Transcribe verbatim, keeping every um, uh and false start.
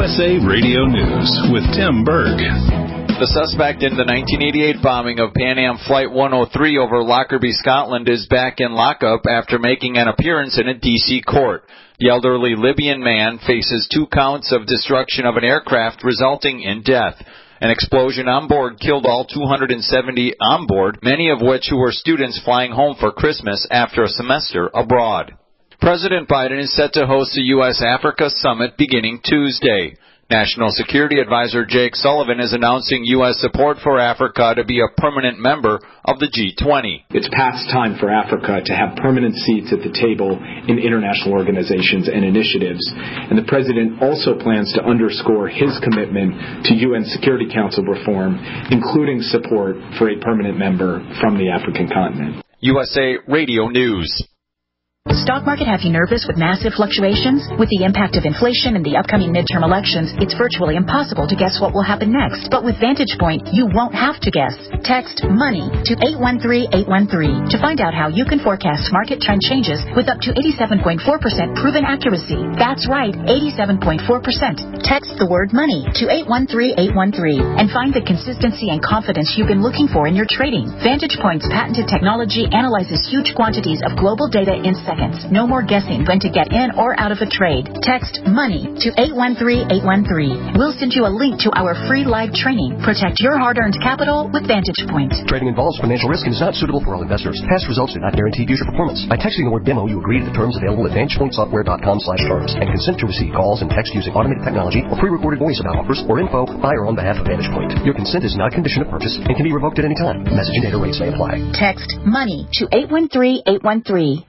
S A Radio News with Tim Berg. The suspect in the nineteen eighty-eight bombing of Pan Am Flight one oh three over Lockerbie, Scotland, is back in lockup after making an appearance in a D C court. The elderly Libyan man faces two counts of destruction of an aircraft resulting in death. An explosion on board killed all two hundred seventy on board, many of which who were students flying home for Christmas after a semester abroad. President Biden is set to host the U S Africa Summit beginning Tuesday. National Security Advisor Jake Sullivan is announcing U S support for Africa to be a permanent member of the G twenty. It's past time for Africa to have permanent seats at the table in international organizations and initiatives. And the president also plans to underscore his commitment to U N Security Council reform, including support for a permanent member from the African continent. U S A Radio News. Stock market have you nervous with massive fluctuations? With the impact of inflation and the upcoming midterm elections, it's virtually impossible to guess what will happen next. But with Vantage Point, you won't have to guess. Text MONEY to eight one three eight one three to find out how you can forecast market trend changes with up to eighty-seven point four percent proven accuracy. That's right, eighty-seven point four percent. Text the word MONEY to eight one three eight one three and find the consistency and confidence you've been looking for in your trading. Vantage Point's patented technology analyzes huge quantities of global data in seconds. No more guessing when to get in or out of a trade. Text MONEY to eight one three eight one three. We'll send you a link to our free live training. Protect your hard-earned capital with Vantage Point. Trading involves financial risk and is not suitable for all investors. Past results do not guarantee future performance. By texting the word demo, you agree to the terms available at vantage point software dot com slash terms and consent to receive calls and text using automated technology or pre-recorded voice about offers or info by or on behalf of Vantage Point. Your consent is not a condition of purchase and can be revoked at any time. Message and data rates may apply. Text MONEY to eight one three eight one three.